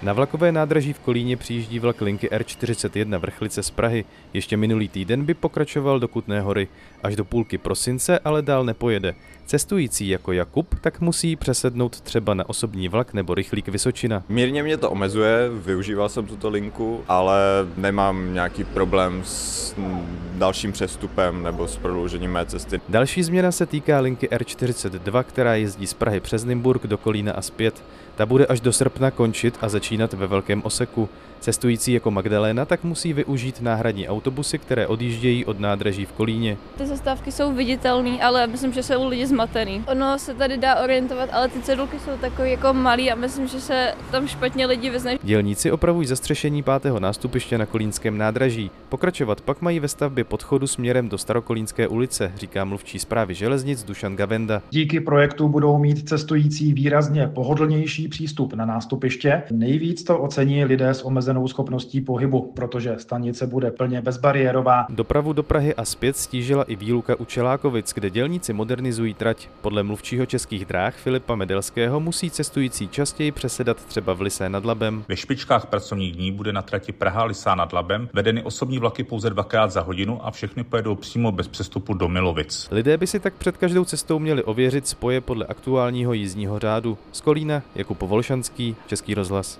Na vlakové nádraží v Kolíně přijíždí vlak linky R41 Vrchlice z Prahy. Ještě minulý týden by pokračoval do Kutné Hory. Až do půlky prosince ale dál nepojede. Cestující jako Jakub tak musí přesednout třeba na osobní vlak nebo rychlík Vysočina. Mírně mě to omezuje, využíval jsem tuto linku, ale nemám nějaký problém s dalším přestupem nebo s prodloužením mé cesty. Další změna se týká linky R42, která jezdí z Prahy přes Nymburk do Kolína a zpět. Ta bude až do srpna končit a začínat ve Velkém Oseku. Cestující jako Magdaléna tak musí využít náhradní autobusy, které odjíždějí od nádraží v Kolíně. Ty zastávky jsou viditelné, ale myslím, že jsou lidi zmatený. Ono se tady dá orientovat, ale ty cedulky jsou takové jako malý a myslím, že se tam špatně lidi vyznají. Dělníci opravují zastřešení 5. nástupiště na kolínském nádraží. Pokračovat pak mají ve stavbě podchodu směrem do Starokolínské ulice, říká mluvčí Správy železnic Dušan Gavenda. Díky projektu budou mít cestující výrazně pohodlnější přístup na nástupiště. Nejvíc to ocení lidé s omezenou schopností pohybu, protože stanice bude plně bezbariérová. Dopravu do Prahy a zpět stížila i výluka u Čelákovic, kde dělníci modernizují trať. Podle mluvčího Českých dráh Filipa Medelského musí cestující častěji přesedat třeba v Lysé nad Labem. Ve špičkách pracovních dní bude na trati Praha-Lysá nad Labem vedeny osobní vlaky pouze 2krát za hodinu a všechny pojedou přímo bez přestupu do Milovic. Lidé by si tak před každou cestou měli ověřit spoje podle aktuálního jízdního řádu. Z Kolína Jakub Volšanský, Český rozhlas.